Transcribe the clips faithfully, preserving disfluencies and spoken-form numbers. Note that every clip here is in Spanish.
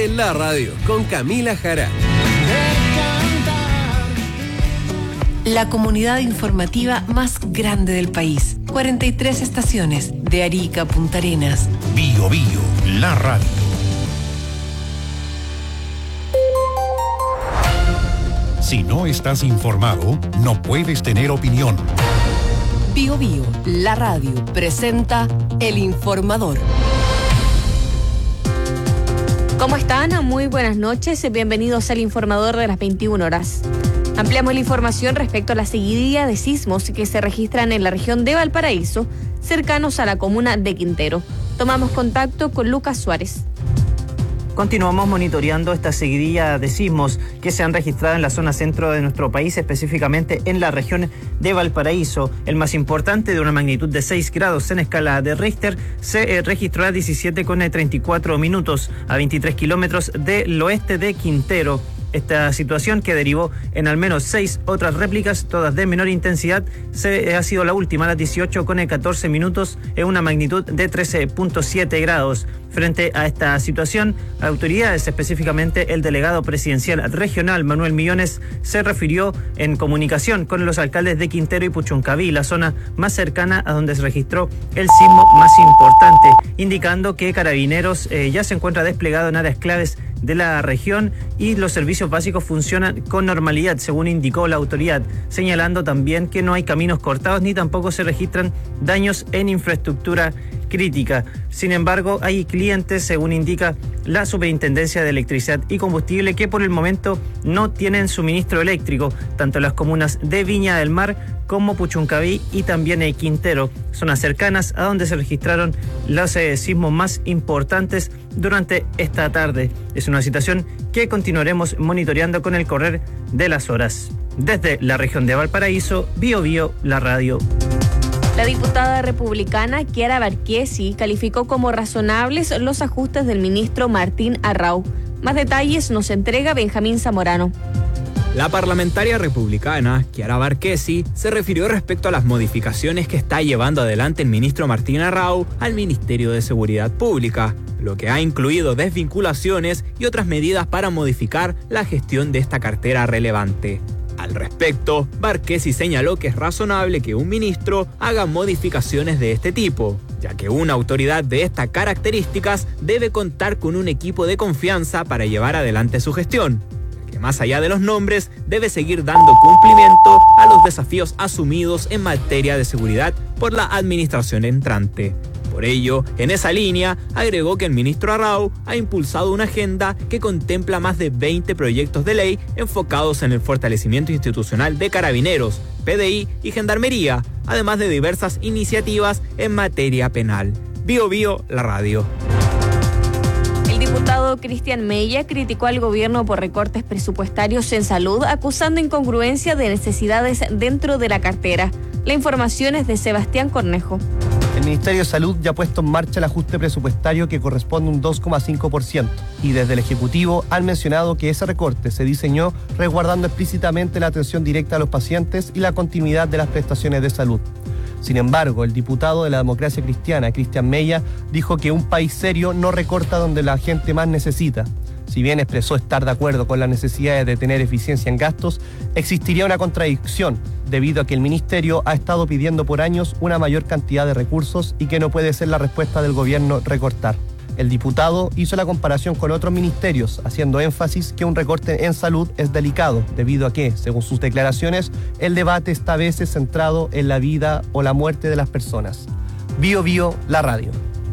en la radio con Camila Jara. La comunidad informativa más grande del país. cuarenta y tres estaciones, de Arica a Punta Arenas. Bio Bio, la radio. Si no estás informado, no puedes tener opinión. Bio Bio, la radio, presenta El Informador. ¿Cómo están? Muy buenas noches. Bienvenidos al Informador de las veintiuna horas. Ampliamos la información respecto a la seguidilla de sismos que se registran en la región de Valparaíso, cercanos a la comuna de Quintero. Tomamos contacto con Lucas Suárez. Continuamos monitoreando esta seguidilla de sismos que se han registrado en la zona centro de nuestro país, específicamente en la región de Valparaíso. El más importante, de una magnitud de seis grados en escala de Richter, se eh, registró a diecisiete con treinta y cuatro minutos, a veintitrés kilómetros del oeste de Quintero. Esta situación, que derivó en al menos seis otras réplicas, todas de menor intensidad, se, ha sido la última a las dieciocho con catorce minutos en una magnitud de trece punto siete grados. Frente a esta situación, autoridades, específicamente el delegado presidencial regional Manuel Millones, se refirió en comunicación con los alcaldes de Quintero y Puchuncaví, la zona más cercana a donde se registró el sismo más importante, indicando que Carabineros eh, ya se encuentra desplegado en áreas claves de la región y los servicios básicos funcionan con normalidad, según indicó la autoridad, señalando también que no hay caminos cortados ni tampoco se registran daños en infraestructura crítica. Sin embargo, hay clientes, según indica la Superintendencia de Electricidad y Combustible, que por el momento no tienen suministro eléctrico, tanto en las comunas de Viña del Mar como Puchuncaví y también en Quintero, zonas cercanas a donde se registraron los eh, sismos más importantes durante esta tarde. Es una situación que continuaremos monitoreando con el correr de las horas. Desde la región de Valparaíso, Bio Bio, la radio. La diputada republicana Chiara Barquesi calificó como razonables los ajustes del ministro Martín Arrau. Más detalles nos entrega Benjamín Zamorano. La parlamentaria republicana Chiara Barquesi se refirió respecto a las modificaciones que está llevando adelante el ministro Martín Arrau al Ministerio de Seguridad Pública, lo que ha incluido desvinculaciones y otras medidas para modificar la gestión de esta cartera relevante. Al respecto, Barquesi señaló que es razonable que un ministro haga modificaciones de este tipo, ya que una autoridad de estas características debe contar con un equipo de confianza para llevar adelante su gestión, que más allá de los nombres debe seguir dando cumplimiento a los desafíos asumidos en materia de seguridad por la administración entrante. Por ello, en esa línea, agregó que el ministro Arrau ha impulsado una agenda que contempla más de veinte proyectos de ley enfocados en el fortalecimiento institucional de Carabineros, P D I y Gendarmería, además de diversas iniciativas en materia penal. Bio Bio, la radio. El diputado Cristian Mella criticó al gobierno por recortes presupuestarios en salud, acusando incongruencia de necesidades dentro de la cartera. La información es de Sebastián Cornejo. El Ministerio de Salud ya ha puesto en marcha el ajuste presupuestario que corresponde a un dos coma cinco por ciento y desde el Ejecutivo han mencionado que ese recorte se diseñó resguardando explícitamente la atención directa a los pacientes y la continuidad de las prestaciones de salud. Sin embargo, el diputado de la Democracia Cristiana, Cristian Mella, dijo que un país serio no recorta donde la gente más necesita. Si bien expresó estar de acuerdo con las necesidades de tener eficiencia en gastos, existiría una contradicción, debido a que el Ministerio ha estado pidiendo por años una mayor cantidad de recursos y que no puede ser la respuesta del gobierno recortar. El diputado hizo la comparación con otros ministerios, haciendo énfasis que un recorte en salud es delicado, debido a que, según sus declaraciones, el debate está a veces centrado en la vida o la muerte de las personas. Bio Bio, la radio.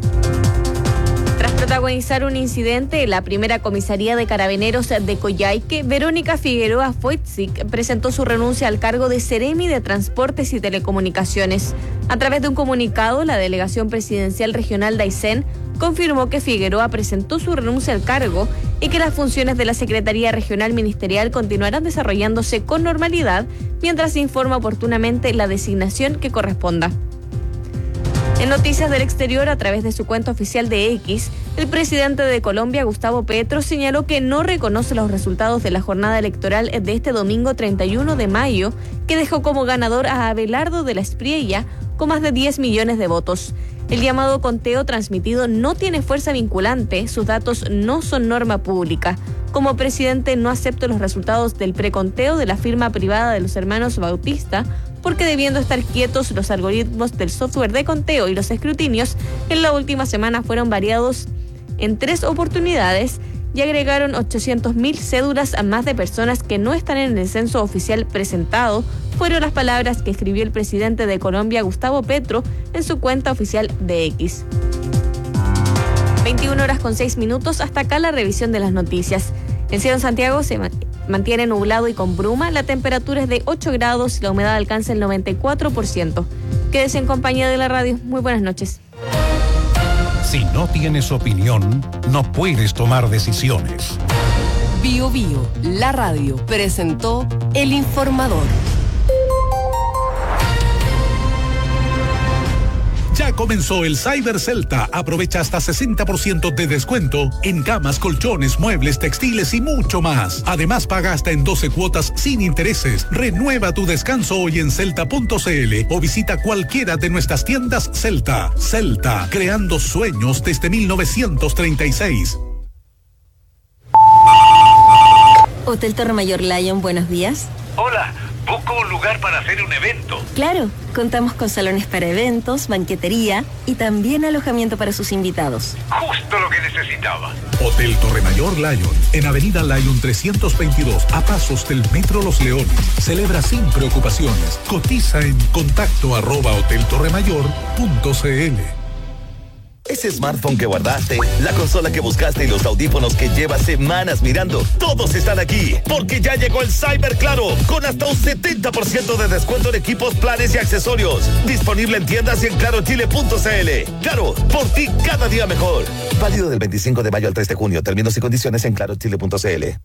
Tras protagonizar un incidente en la primera comisaría de Carabineros de Coyhaique, Verónica Figueroa Foitzik presentó su renuncia al cargo de Seremi de Transportes y Telecomunicaciones. A través de un comunicado, la Delegación Presidencial Regional de Aysén confirmó que Figueroa presentó su renuncia al cargo y que las funciones de la Secretaría Regional Ministerial continuarán desarrollándose con normalidad mientras se informa oportunamente la designación que corresponda. En noticias del exterior, a través de su cuenta oficial de X, el presidente de Colombia, Gustavo Petro, señaló que no reconoce los resultados de la jornada electoral de este domingo treinta y uno de mayo, que dejó como ganador a Abelardo de la Espriella con más de diez millones de votos. El llamado conteo transmitido no tiene fuerza vinculante, sus datos no son norma pública. Como presidente no acepto los resultados del preconteo de la firma privada de los hermanos Bautista, porque debiendo estar quietos los algoritmos del software de conteo y los escrutinios en la última semana fueron variados en tres oportunidades y agregaron ochocientas mil cédulas a más de personas que no están en el censo oficial presentado, fueron las palabras que escribió el presidente de Colombia, Gustavo Petro, en su cuenta oficial de X. veintiuna horas con seis minutos, hasta acá la revisión de las noticias. El cielo en Santiago se mantiene nublado y con bruma, la temperatura es de ocho grados y la humedad alcanza el noventa y cuatro por ciento. Quédese en compañía de la radio. Muy buenas noches. Si no tienes opinión, no puedes tomar decisiones. Bio Bio, la radio, presentó El Informador. Ya comenzó el Cyber Celta. Aprovecha hasta sesenta por ciento de descuento en camas, colchones, muebles, textiles y mucho más. Además, paga hasta en doce cuotas sin intereses. Renueva tu descanso hoy en celta punto c l o visita cualquiera de nuestras tiendas Celta. Celta, creando sueños desde mil novecientos treinta y seis. Hotel Torre Mayor Lion, buenos días. Hola, busco un lugar para hacer un evento. Claro, contamos con salones para eventos, banquetería y también alojamiento para sus invitados. Justo lo que necesitaba. Hotel Torre Mayor Lion, en Avenida Lion trescientos veintidós, a pasos del Metro Los Leones. Celebra sin preocupaciones. Cotiza en contacto arroba hotel torre mayor punto c l. Ese smartphone que guardaste, la consola que buscaste y los audífonos que llevas semanas mirando, todos están aquí, porque ya llegó el Cyber Claro, con hasta un setenta por ciento de descuento en equipos, planes y accesorios. Disponible en tiendas y en claro chile punto c l. Claro, por ti cada día mejor. Válido del veinticinco de mayo al tres de junio. Términos y condiciones en claro chile punto c l.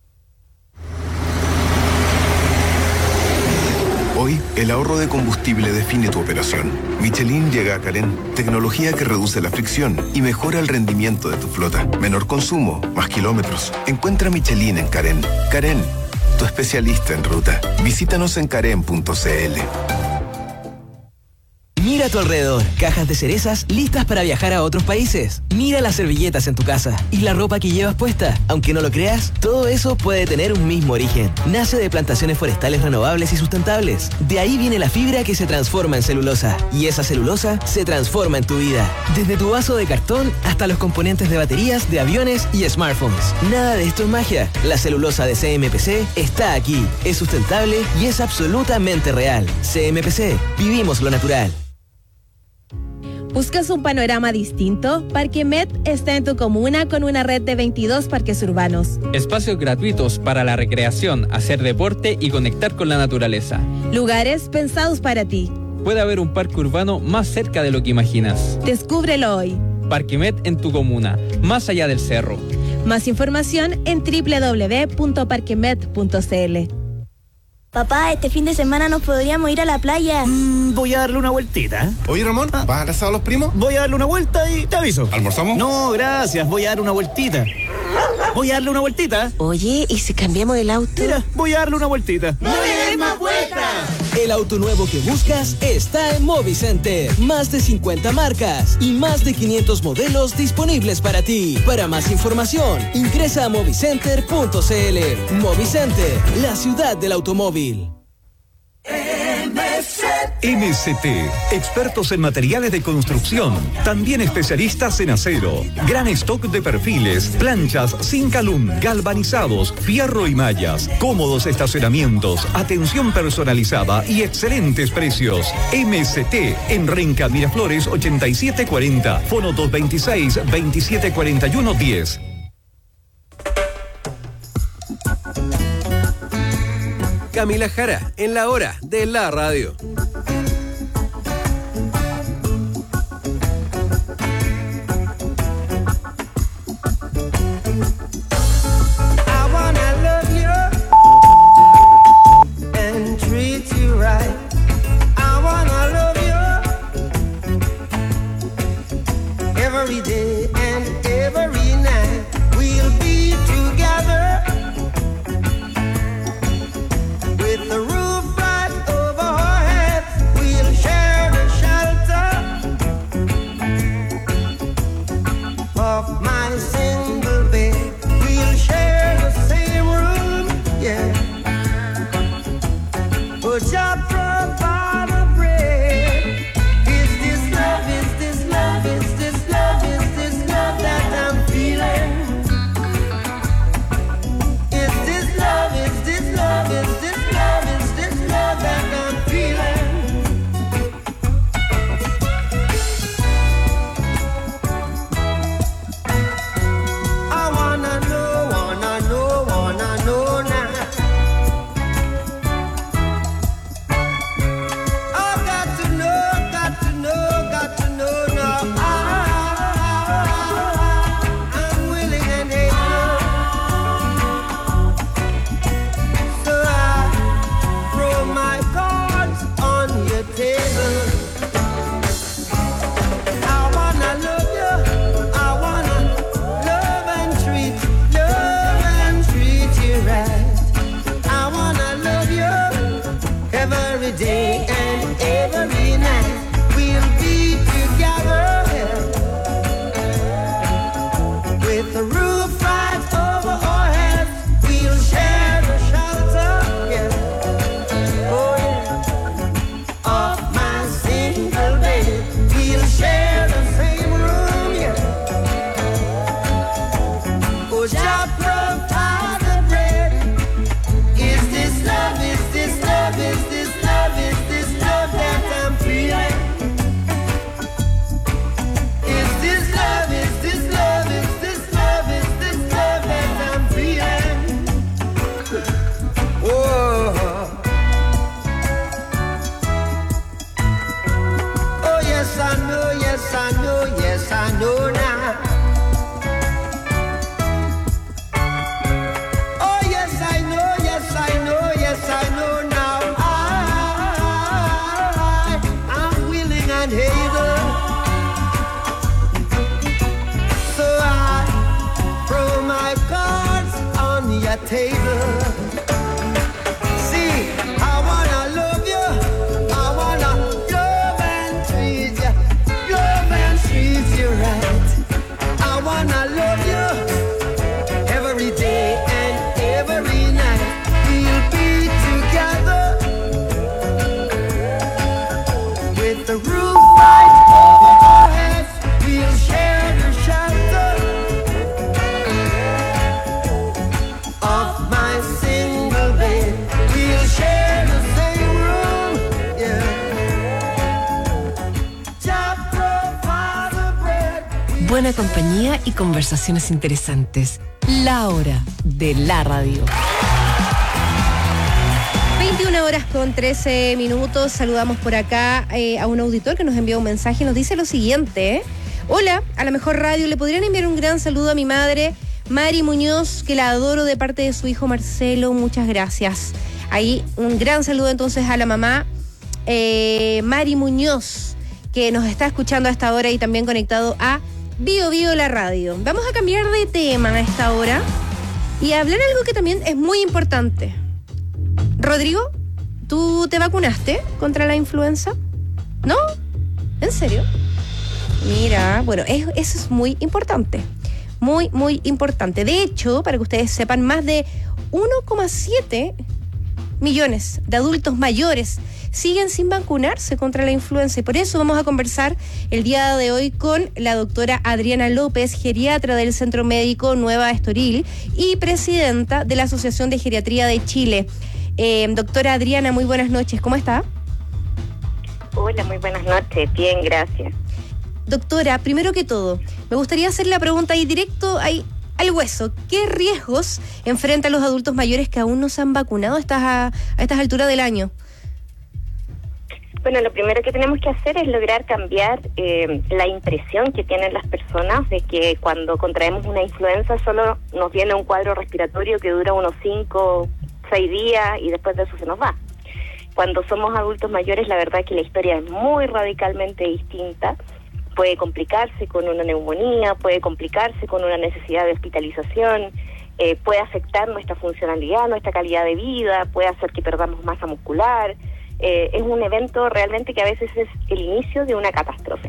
Hoy, el ahorro de combustible define tu operación. Michelin llega a Carén, tecnología que reduce la fricción y mejora el rendimiento de tu flota. Menor consumo, más kilómetros. Encuentra Michelin en Carén. Carén, tu especialista en ruta. Visítanos en carén punto c l. Mira a tu alrededor, cajas de cerezas listas para viajar a otros países. Mira las servilletas en tu casa y la ropa que llevas puesta. Aunque no lo creas, todo eso puede tener un mismo origen. Nace de plantaciones forestales renovables y sustentables. De ahí viene la fibra que se transforma en celulosa. Y esa celulosa se transforma en tu vida. Desde tu vaso de cartón hasta los componentes de baterías, de aviones y smartphones. Nada de esto es magia. La celulosa de C M P C está aquí. Es sustentable y es absolutamente real. C M P C. Vivimos lo natural. ¿Buscas un panorama distinto? Parquemet está en tu comuna con una red de veintidós parques urbanos. Espacios gratuitos para la recreación, hacer deporte y conectar con la naturaleza. Lugares pensados para ti. Puede haber un parque urbano más cerca de lo que imaginas. Descúbrelo hoy. Parquemet en tu comuna, más allá del cerro. Más información en doble u doble u doble u punto parquemet punto c l. Papá, este fin de semana nos podríamos ir a la playa. Mm, voy a darle una vueltita. Oye, Ramón, ¿vas a casar a los primos? Voy a darle una vuelta y te aviso. ¿Almorzamos? No, gracias. Voy a dar una vueltita. Voy a darle una vueltita. Oye, ¿y si cambiamos el auto? Mira, voy a darle una vueltita. ¡No le des más vueltas! El auto nuevo que buscas está en Movicenter. Más de cincuenta marcas y más de quinientos modelos disponibles para ti. Para más información, ingresa a movicenter punto c l. Movicenter, la ciudad del automóvil. M S T, expertos en materiales de construcción, también especialistas en acero. Gran stock de perfiles, planchas, zinc alum, galvanizados, fierro y mallas, cómodos estacionamientos, atención personalizada y excelentes precios. M S T en Renca Miraflores ochenta y siete cuarenta, fono dos veintiséis, veintisiete cuarenta y uno diez. Camila Jara, en la hora de la radio. The roof right over our head. of my single bed. We'll share the same room, yeah. But Jah provide the bread. Is this love, is this love, is this love, is this love that I'm feeling? Is this love, is this love, is this love, is this love that I'm feeling? I wanna know, wanna know, wanna know now. I got to know, got to know, got to know now. I, I'm willing and able. So I throw my cards on your table. I wanna love you, I wanna love and treat, love and treat you right. I wanna love you every day and every night. We'll be together with the roof right over our heads. We'll share the shelter, yeah. Oh yeah, of my single bed. We'll share the same room, yeah. Oh, Jah provide the bread. Is this love, is this love, is this love, is this love that I'm feeling? Is this love, is this love, is this love, is this love that I'm feeling? Whoa. Oh yes I know, yes I know, yes I know now. Oh yes I know, yes I know, yes I know now. I, I'm willing and able. So I throw my cards on your table. See, I wanna love you, I wanna love and treat you, love and treat you right. I wanna love you every day and every night. We'll be together with the roof right over our heads. We'll share the shelter of my single bed. We'll share the same room, yeah. Jah provide the bread. Buena compañía y conversaciones interesantes. La hora de la radio. veintiuna horas con trece minutos. Saludamos por acá eh, a un auditor que nos envió un mensaje. Nos dice lo siguiente. ¿eh? Hola, a la mejor radio. ¿Le podrían enviar un gran saludo a mi madre, Mari Muñoz, que la adoro, de parte de su hijo Marcelo? Muchas gracias. Ahí un gran saludo entonces a la mamá eh, Mari Muñoz, que nos está escuchando a esta hora y también conectado a Bio Bio la radio. Vamos a cambiar de tema a esta hora y a hablar algo que también es muy importante. Rodrigo, ¿tú te vacunaste contra la influenza? ¿No? ¿En serio? Mira, bueno, es, eso es muy importante. Muy, muy importante. De hecho, para que ustedes sepan, más de uno coma siete millones de adultos mayores siguen sin vacunarse contra la influenza, y por eso vamos a conversar el día de hoy con la doctora Adriana López, geriatra del Centro Médico Nueva Estoril y presidenta de la Asociación de Geriatría de Chile. Eh, doctora Adriana, muy buenas noches, ¿cómo está? Hola, muy buenas noches, bien, gracias. Doctora, primero que todo, me gustaría hacer la pregunta ahí directo, ahí al hueso. ¿Qué riesgos enfrentan los adultos mayores que aún no se han vacunado a estas, a, a estas alturas del año? Bueno, lo primero que tenemos que hacer es lograr cambiar eh, la impresión que tienen las personas de que cuando contraemos una influenza solo nos viene un cuadro respiratorio que dura unos cinco, seis días y después de eso se nos va. Cuando somos adultos mayores, la verdad es que la historia es muy radicalmente distinta. Puede complicarse con una neumonía, puede complicarse con una necesidad de hospitalización, eh, puede afectar nuestra funcionalidad, nuestra calidad de vida, puede hacer que perdamos masa muscular. Eh, es un evento realmente que a veces es el inicio de una catástrofe.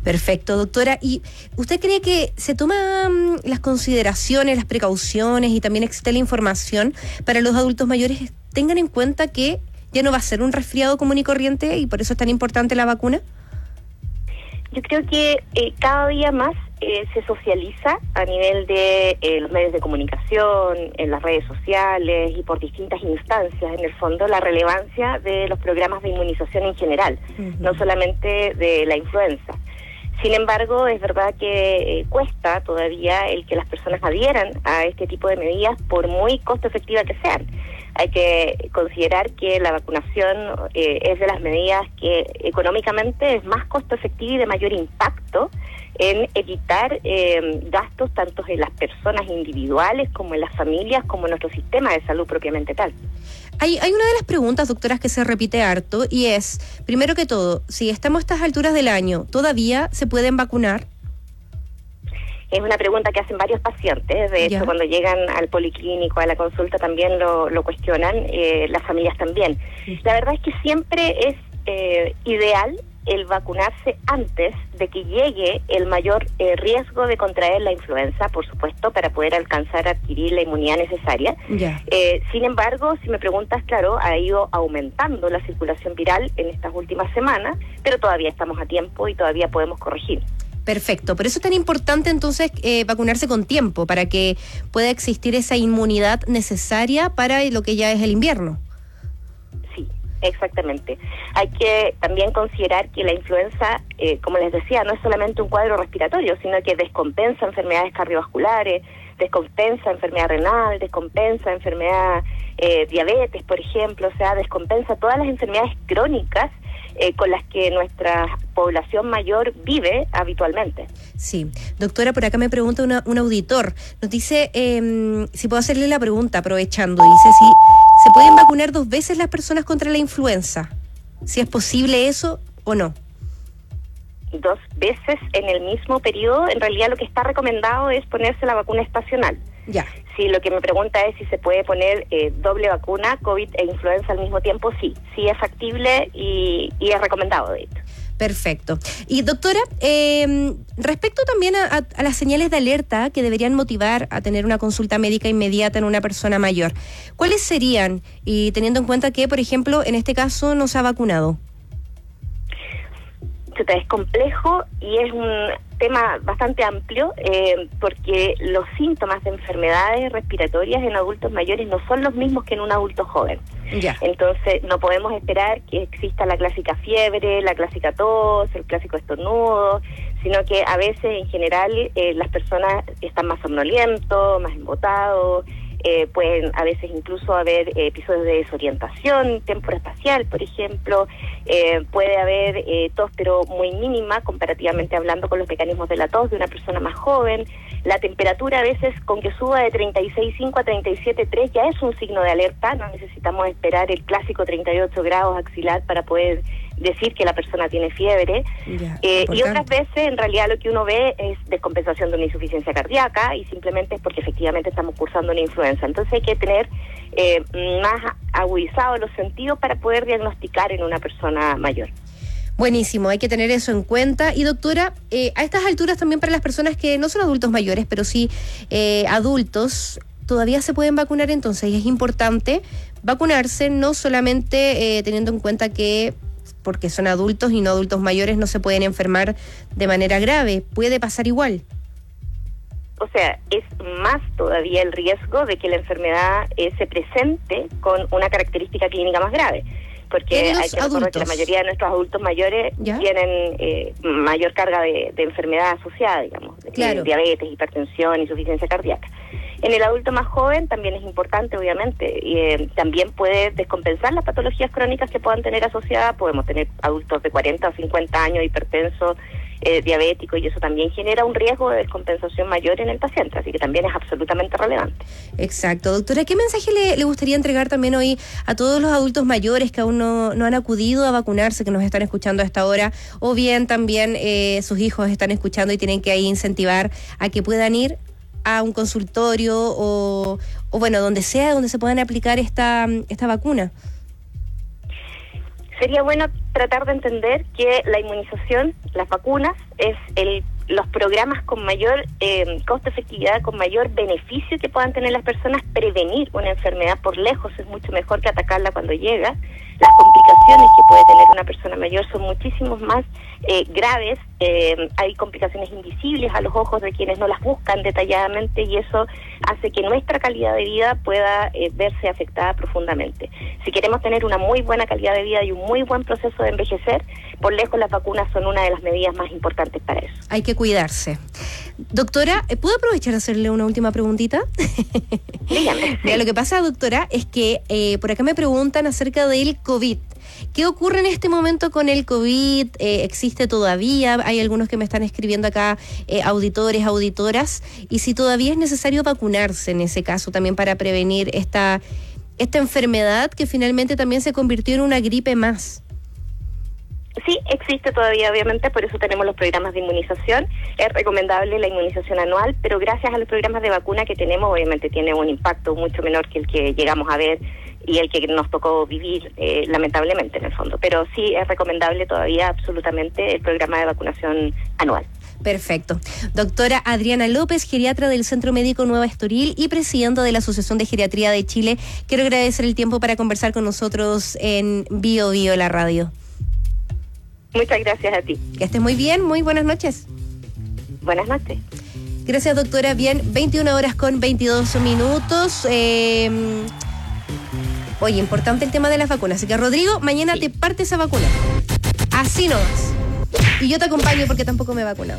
Perfecto, doctora. ¿Y usted cree que se toman las consideraciones, las precauciones y también existe la información para los adultos mayores? Tengan en cuenta que ya no va a ser un resfriado común y corriente y por eso es tan importante la vacuna. Yo creo que eh, cada día más eh, se socializa a nivel de eh, los medios de comunicación, en las redes sociales y por distintas instancias, en el fondo, la relevancia de los programas de inmunización en general, uh-huh. no solamente de la influenza. Sin embargo, es verdad que eh, cuesta todavía el que las personas adhieran a este tipo de medidas, por muy costo efectiva que sean. Hay que considerar que la vacunación eh, es de las medidas que económicamente es más costo efectiva y de mayor impacto en evitar eh, gastos tanto en las personas individuales como en las familias, como en nuestro sistema de salud propiamente tal. Hay, hay una de las preguntas, doctoras, que se repite harto y es, primero que todo, si estamos a estas alturas del año, ¿todavía se pueden vacunar? Es una pregunta que hacen varios pacientes. De hecho, ya. cuando llegan al policlínico, a la consulta, también lo, lo cuestionan, eh, las familias también. Sí. La verdad es que siempre es eh, ideal el vacunarse antes de que llegue el mayor eh, riesgo de contraer la influenza, por supuesto, para poder alcanzar a adquirir la inmunidad necesaria. Yeah. Eh, sin embargo, si me preguntas, claro, ha ido aumentando la circulación viral en estas últimas semanas, pero todavía estamos a tiempo y todavía podemos corregir. Perfecto, por eso es tan importante entonces eh, vacunarse con tiempo, para que pueda existir esa inmunidad necesaria para lo que ya es el invierno. Sí, exactamente. Hay que también considerar que la influenza, eh, como les decía, no es solamente un cuadro respiratorio, sino que descompensa enfermedades cardiovasculares, descompensa enfermedad renal, descompensa enfermedad eh, diabetes, por ejemplo, o sea, descompensa todas las enfermedades crónicas Eh, con las que nuestra población mayor vive habitualmente. Sí. Doctora, por acá me pregunta una, un auditor. Nos dice, eh, si puedo hacerle la pregunta aprovechando, dice si se pueden vacunar dos veces las personas contra la influenza. Si es posible eso o no. Dos veces en el mismo periodo. En realidad lo que está recomendado es ponerse la vacuna estacional. Ya. Si lo que me pregunta es si se puede poner eh, doble vacuna, COVID e influenza al mismo tiempo, sí. Sí es factible y, y es recomendado, de hecho. Perfecto. Y doctora, eh, respecto también a, a, a las señales de alerta que deberían motivar a tener una consulta médica inmediata en una persona mayor, ¿cuáles serían? Y teniendo en cuenta que, por ejemplo, en este caso no se ha vacunado. Es complejo y es un tema bastante amplio eh, porque los síntomas de enfermedades respiratorias en adultos mayores no son los mismos que en un adulto joven. Ya. Entonces no podemos esperar que exista la clásica fiebre, la clásica tos, el clásico estornudo, sino que a veces en general eh, las personas están más somnolientos, más embotados. Eh, pueden a veces incluso haber eh, episodios de desorientación temporoespacial, por ejemplo, eh, puede haber eh, tos pero muy mínima comparativamente hablando con los mecanismos de la tos de una persona más joven. La temperatura a veces con que suba de treinta y seis coma cinco a treinta y siete coma tres ya es un signo de alerta, no necesitamos esperar el clásico treinta y ocho grados axilar para poder decir que la persona tiene fiebre. Ya, eh, y otras veces en realidad lo que uno ve es descompensación de una insuficiencia cardíaca y simplemente es porque efectivamente estamos cursando una influenza. Entonces hay que tener eh, más agudizados los sentidos para poder diagnosticar en una persona mayor. Buenísimo, hay que tener eso en cuenta. Y doctora, eh, a estas alturas también para las personas que no son adultos mayores, pero sí eh, adultos, todavía se pueden vacunar entonces, y es importante vacunarse no solamente eh, teniendo en cuenta que porque son adultos y no adultos mayores no se pueden enfermar de manera grave, puede pasar igual. O sea, es más todavía el riesgo de que la enfermedad eh, se presente con una característica clínica más grave. Porque hay que recordar que la mayoría de nuestros adultos mayores ¿Ya? tienen eh, mayor carga de, de enfermedad asociada, digamos, claro. de diabetes, hipertensión, insuficiencia cardíaca. En el adulto más joven también es importante, obviamente, y eh, también puede descompensar las patologías crónicas que puedan tener asociadas. Podemos tener adultos de cuarenta o cincuenta años hipertensos, eh, diabéticos, y eso también genera un riesgo de descompensación mayor en el paciente, así que también es absolutamente relevante. Exacto. Doctora, ¿qué mensaje le, le gustaría entregar también hoy a todos los adultos mayores que aún no, no han acudido a vacunarse, que nos están escuchando a esta hora, o bien también eh, sus hijos están escuchando y tienen que ahí incentivar a que puedan ir a un consultorio o, o bueno, donde sea, donde se puedan aplicar esta, esta vacuna? sería bueno tratar de entender que la inmunización, las vacunas, es el los programas con mayor eh, costo-efectividad, con mayor beneficio que puedan tener las personas. Prevenir una enfermedad por lejos es mucho mejor que atacarla cuando llega. Las complicaciones que puede tener una persona mayor son muchísimos más eh, graves. Eh, hay complicaciones invisibles a los ojos de quienes no las buscan detalladamente, y eso hace que nuestra calidad de vida pueda eh, verse afectada profundamente. Si queremos tener una muy buena calidad de vida y un muy buen proceso de envejecer, por lejos las vacunas son una de las medidas más importantes para eso. Hay que cuidarse. Doctora, ¿puedo aprovechar a hacerle una última preguntita? Dígame. Mira, lo que pasa, doctora, es que eh, por acá me preguntan acerca del COVID. ¿Qué ocurre en este momento con el COVID? Eh, ¿Existe todavía? Hay algunos que me están escribiendo acá, eh, auditores, auditoras, y si todavía es necesario vacunarse en ese caso también para prevenir esta, esta enfermedad que finalmente también se convirtió en una gripe más. Sí, existe todavía, obviamente, por eso tenemos los programas de inmunización. Es recomendable la inmunización anual, pero gracias a los programas de vacuna que tenemos, obviamente tiene un impacto mucho menor que el que llegamos a ver y el que nos tocó vivir, eh, lamentablemente, en el fondo. Pero sí es recomendable todavía absolutamente el programa de vacunación anual. Perfecto. Doctora Adriana López, geriatra del Centro Médico Nueva Estoril y presidenta de la Asociación de Geriatría de Chile, quiero agradecer el tiempo para conversar con nosotros en Bio Bio, la radio. Muchas gracias a ti. Que estés muy bien, muy buenas noches. Buenas noches. Gracias, doctora. Bien, veintiuna horas con veintidós minutos. Eh, oye, importante el tema de las vacunas. Así que, Rodrigo, mañana sí. te partes a vacunar. Así nomás. Y yo te acompaño porque tampoco me he vacunado.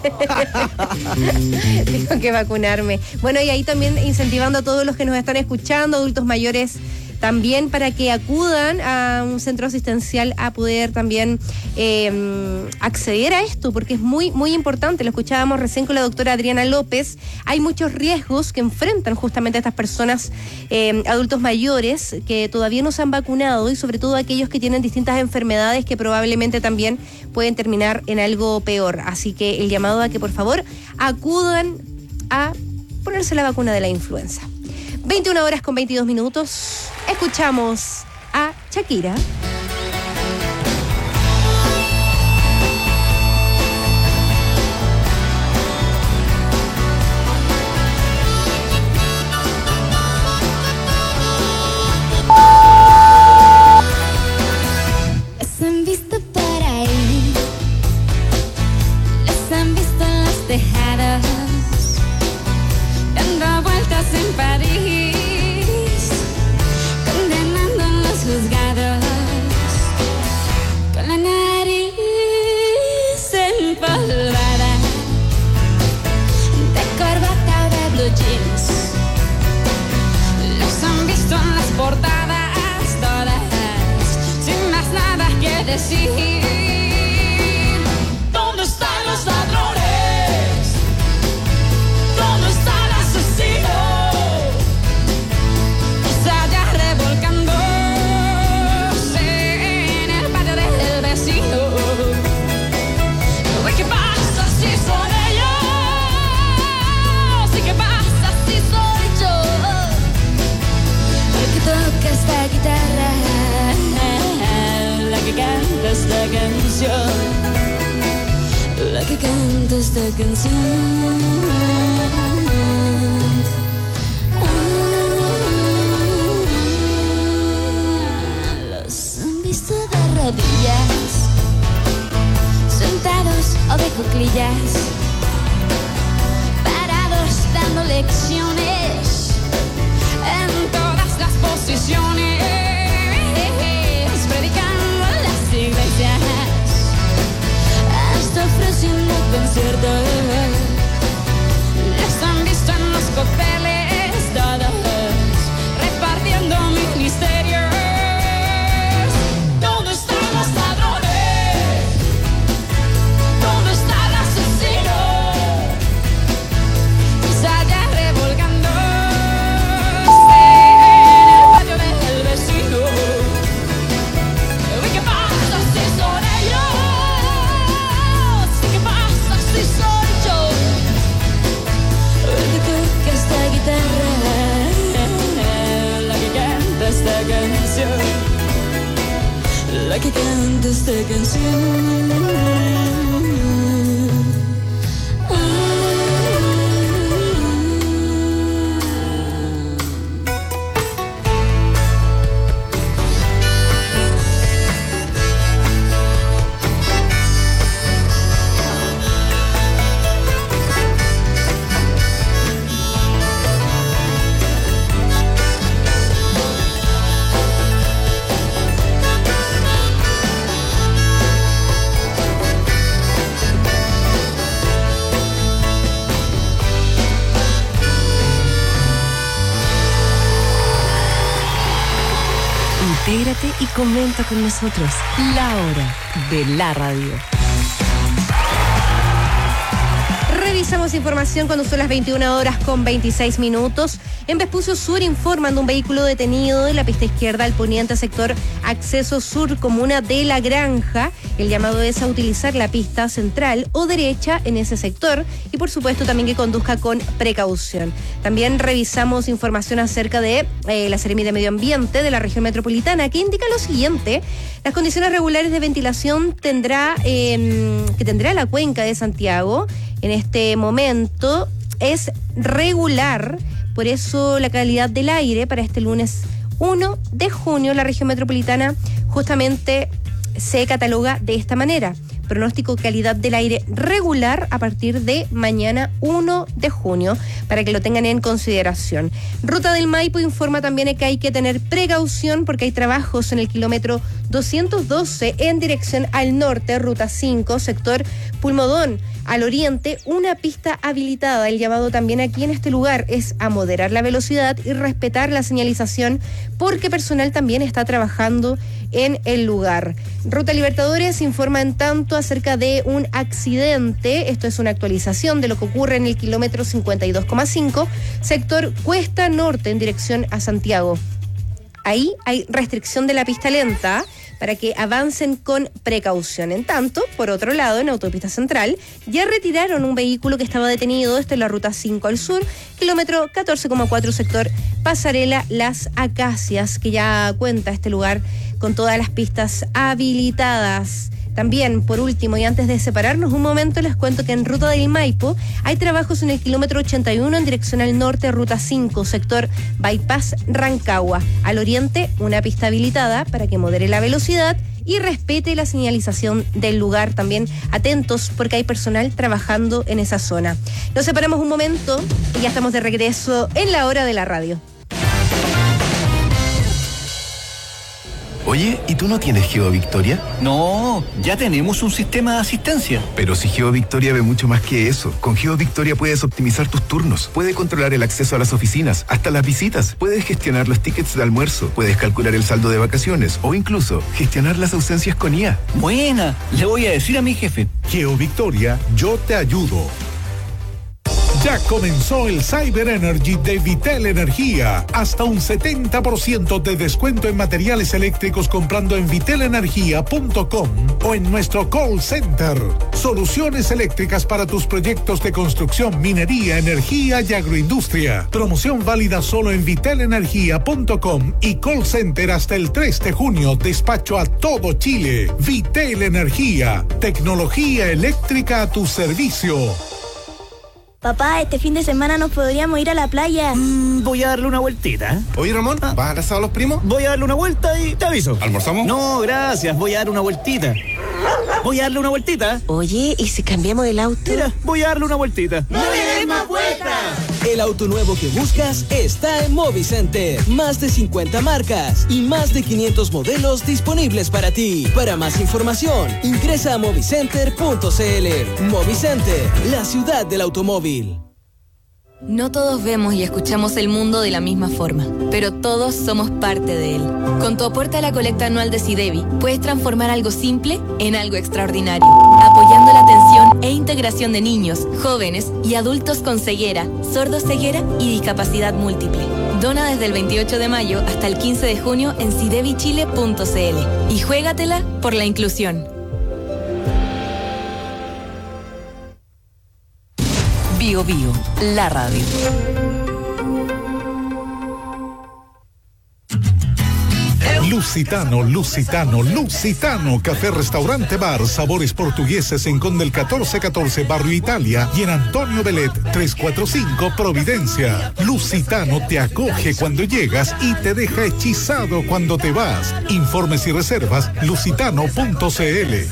Tengo que vacunarme. Bueno, y ahí también incentivando a todos los que nos están escuchando, adultos mayores, también para que acudan a un centro asistencial a poder también eh, acceder a esto, porque es muy, muy importante. Lo escuchábamos recién con la doctora Adriana López. Hay muchos riesgos que enfrentan justamente a estas personas, eh, adultos mayores, que todavía no se han vacunado, y sobre todo aquellos que tienen distintas enfermedades que probablemente también pueden terminar en algo peor. Así que el llamado a que por favor acudan a ponerse la vacuna de la influenza. veintiuna horas con veintidós minutos. Escuchamos a Shakira. Las han visto por ahí, las han visto en los tejados, dando vueltas en París, condenando en los juzgados, con la nariz empolvada, de corbata o de blue jeans. Los han visto en las portadas todas, sin más nada que decir. ¿Dónde están los ladrones? ¿Dónde está el asesino? Está ya revolcándose en el patio del vecino. ¿Qué pasa si son ellos? ¿Y qué pasa si soy yo? El que toca esta guitarra, la que canta esta canción, la que canta esta canción. Los han visto de rodillas, sentados o de cuclillas, parados dando lecciones en todas las posiciones, predicando en las iglesias, hasta ofreciendo conciertos. Los han visto en los cócteles todos, repartiendo ministerios. ¿Dónde están los ladrones? ¿Dónde está el asesino? Está ya revolcándose en el patio del vecino. ¿Y qué pasa si son ellos? ¿Y qué pasa si soy yo? El que toca esta guitarra, la que canta esta canción, la para que cante esta canción. Intégrate y comenta con nosotros. La hora de la radio. Revisamos información cuando son las veintiuna horas con veintiséis minutos. En Vespucio Sur informan de un vehículo detenido de la pista izquierda al poniente sector Acceso Sur, comuna de La Granja. El llamado es a utilizar la pista central o derecha en ese sector y por supuesto también que conduzca con precaución. También revisamos información acerca de eh, la Seremi de Medio Ambiente de la región metropolitana, que indica lo siguiente: las condiciones regulares de ventilación tendrá eh, que tendrá la cuenca de Santiago en este momento es regular. Por eso la calidad del aire para este lunes uno de junio, la región metropolitana justamente se cataloga de esta manera. Pronóstico calidad del aire regular a partir de mañana uno de junio, para que lo tengan en consideración. Ruta del Maipo informa también que hay que tener precaución porque hay trabajos en el kilómetro doscientos doce en dirección al norte, ruta cinco, sector Pulmodón. Al oriente, una pista habilitada. El llamado también aquí en este lugar es a moderar la velocidad y respetar la señalización porque personal también está trabajando en el lugar. Ruta Libertadores informa en tanto acerca de un accidente. Esto es una actualización de lo que ocurre en el kilómetro cincuenta y dos coma cinco, sector Cuesta Norte en dirección a Santiago. Ahí hay restricción de la pista lenta para que avancen con precaución. En tanto, por otro lado, en Autopista Central, ya retiraron un vehículo que estaba detenido. Esto es la ruta cinco al sur, kilómetro catorce coma cuatro, sector Pasarela Las Acacias, que ya cuenta este lugar con todas las pistas habilitadas. También, por último, y antes de separarnos un momento, les cuento que en Ruta del Maipo hay trabajos en el kilómetro ochenta y uno en dirección al norte, ruta cinco, sector Bypass Rancagua. Al oriente, una pista habilitada para que modere la velocidad y respete la señalización del lugar. También atentos porque hay personal trabajando en esa zona. Nos separamos un momento y ya estamos de regreso en la hora de la radio. Oye, ¿y tú no tienes GeoVictoria? No, ya tenemos un sistema de asistencia. Pero si GeoVictoria ve mucho más que eso. Con GeoVictoria puedes optimizar tus turnos, puedes controlar el acceso a las oficinas, hasta las visitas, puedes gestionar los tickets de almuerzo, puedes calcular el saldo de vacaciones o incluso gestionar las ausencias con I A. Buena, le voy a decir a mi jefe. GeoVictoria, yo te ayudo. Ya comenzó el Cyber Energy de Vitel Energía. Hasta un setenta por ciento de descuento en materiales eléctricos comprando en vitel energía punto com o en nuestro call center. Soluciones eléctricas para tus proyectos de construcción, minería, energía y agroindustria. Promoción válida solo en vitel energía punto com y call center hasta el tres de junio. Despacho a todo Chile. Vitel Energía. Tecnología eléctrica a tu servicio. Papá, este fin de semana nos podríamos ir a la playa. Mm, voy a darle una vueltita. Oye, Ramón, ¿vas a abrazar a los primos? Voy a darle una vuelta y te aviso. ¿Almorzamos? No, gracias, voy a dar una vueltita. Voy a darle una vueltita. Oye, ¿y si cambiamos el auto? Mira, voy a darle una vueltita. ¡No le des más vueltas! El auto nuevo que buscas está en Movicenter. Más de cincuenta marcas y más de quinientos modelos disponibles para ti. Para más información, ingresa a movicenter punto cl. Movicenter, la ciudad del automóvil. No todos vemos y escuchamos el mundo de la misma forma, pero todos somos parte de él. Con tu aporte a la colecta anual de SIDEBI, puedes transformar algo simple en algo extraordinario, apoyando la atención e integración de niños, jóvenes y adultos con ceguera, sordoceguera y discapacidad múltiple. Dona desde el veintiocho de mayo hasta el quince de junio en sidebi chile punto cl y juégatela por la inclusión. Bio Bio, la radio. Lusitano, Lusitano, Lusitano, café, restaurante, bar, sabores portugueses en Conde el catorce catorce, Barrio Italia, y en Antonio Belet trescientos cuarenta y cinco, Providencia. Lusitano te acoge cuando llegas y te deja hechizado cuando te vas. Informes y reservas, lusitano punto c l.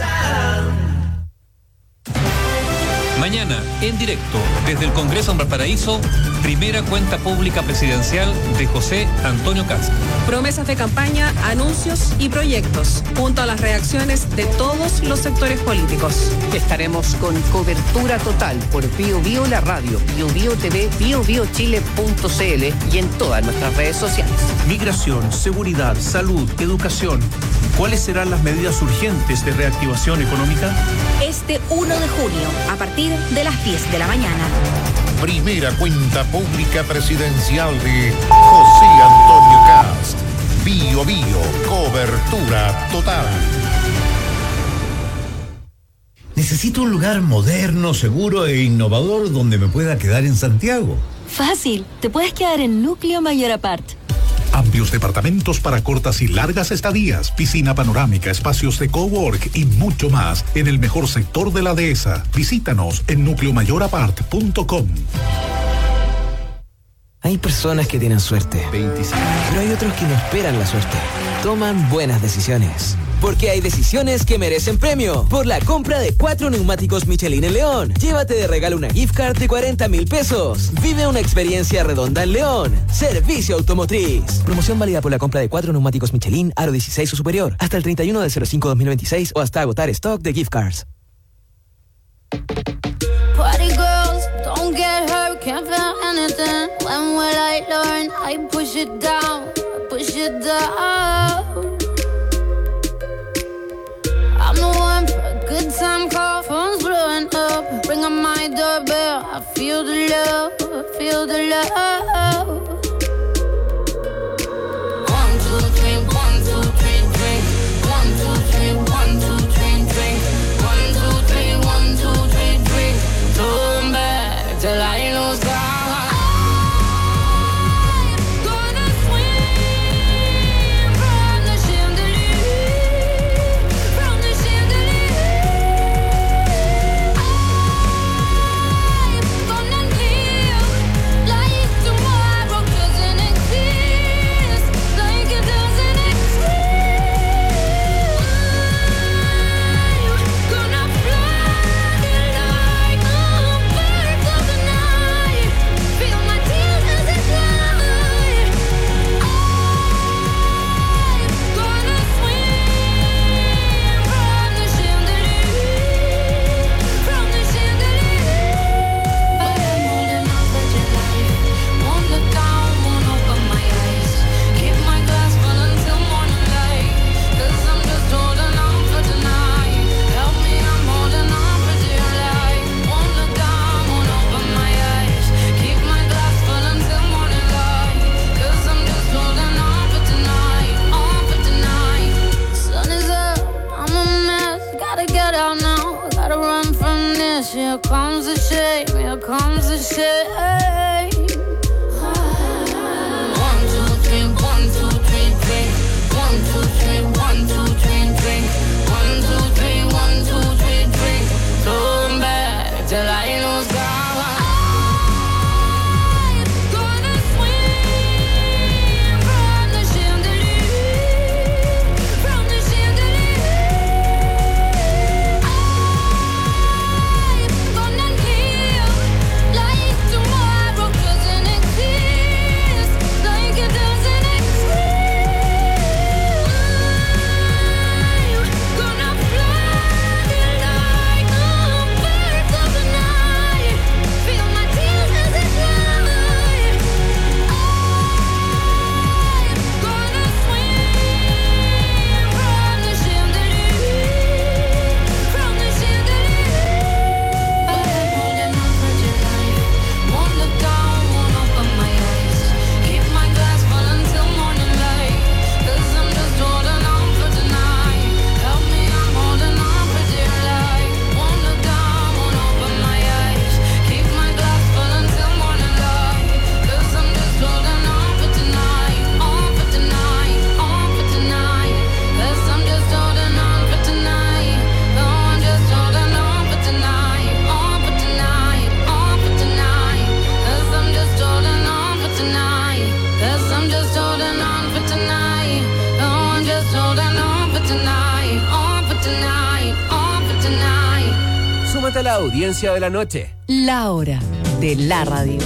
Mañana, en directo, desde el Congreso en Valparaíso, primera cuenta pública presidencial de José Antonio Kast. Promesas de campaña, anuncios y proyectos, junto a las reacciones de todos los sectores políticos. Estaremos con cobertura total por Bio Bio la radio, Bio Bio T V, bio bio chile punto c l y en todas nuestras redes sociales. Migración, seguridad, salud, educación. ¿Cuáles serán las medidas urgentes de reactivación económica? Este uno de junio, a partir de las diez de la mañana. Primera cuenta pública presidencial de José Antonio Kast. Bio Bio, cobertura total. Necesito un lugar moderno, seguro e innovador donde me pueda quedar en Santiago. Fácil, te puedes quedar en Núcleo Mayor Apart. Amplios departamentos para cortas y largas estadías, piscina panorámica, espacios de cowork y mucho más en el mejor sector de la dehesa. Visítanos en núcleo mayor apart punto com. Hay personas que tienen suerte, pero hay otros que no esperan la suerte. Toman buenas decisiones. Porque hay decisiones que merecen premio. Por la compra de cuatro neumáticos Michelin en León, llévate de regalo una gift card de cuarenta mil pesos. Vive una experiencia redonda en León. Servicio Automotriz. Promoción válida por la compra de cuatro neumáticos Michelin, aro dieciséis o superior, hasta el treinta y uno de cero cinco dos mil veintiséis o hasta agotar stock de gift cards. Party girls, don't get hurt, can't feel anything. When will I learn? I push it down, push it down. I'm the one for a good time call, phone's blowing up. Ring on my doorbell, I feel the love, I feel the love. One, two, three, one, two, three, drink. One, two, three, one, two, three, drink. One, two, three, one, two, three, drink. Turn back till I lose God. Súmate a la audiencia de la noche. La hora de la radio.